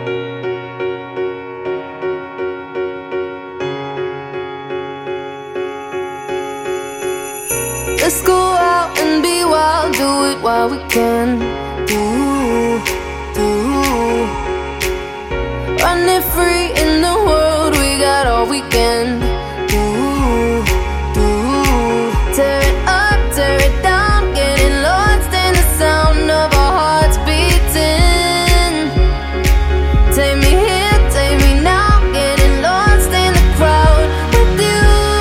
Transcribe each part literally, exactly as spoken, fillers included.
Let's go out and be wild, do it while we can. Do, do. Running free in the world, we got all weekend. Do, do. Tear it up, tear it down, getting lost in the sound of our hearts beating. Take me here, take me now, getting lost in the crowd with you.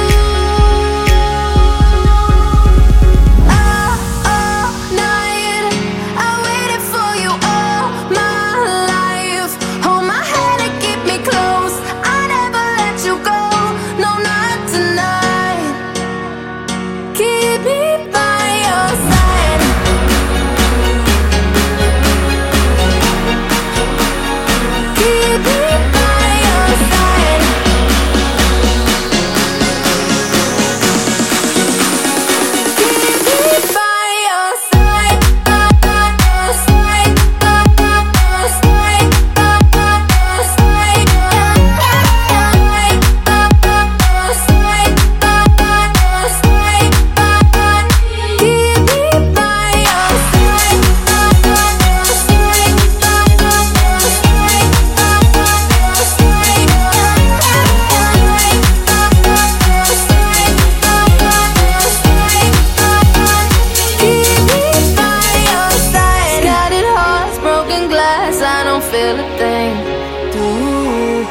Feel a thing, do,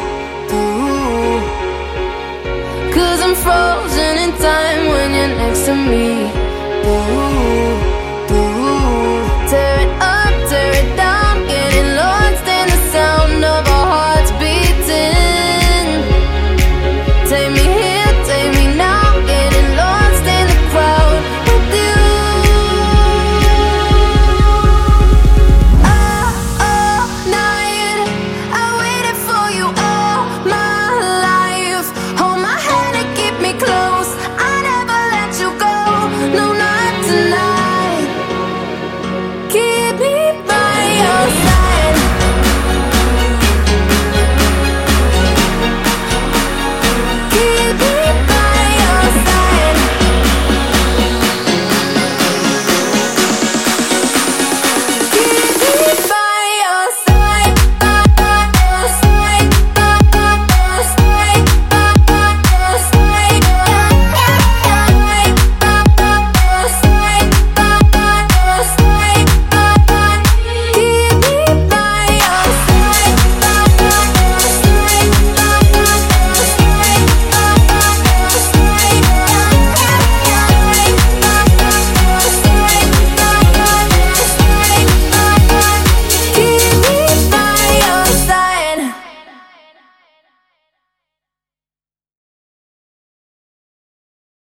do. Cause I'm frozen in time when you're next to me.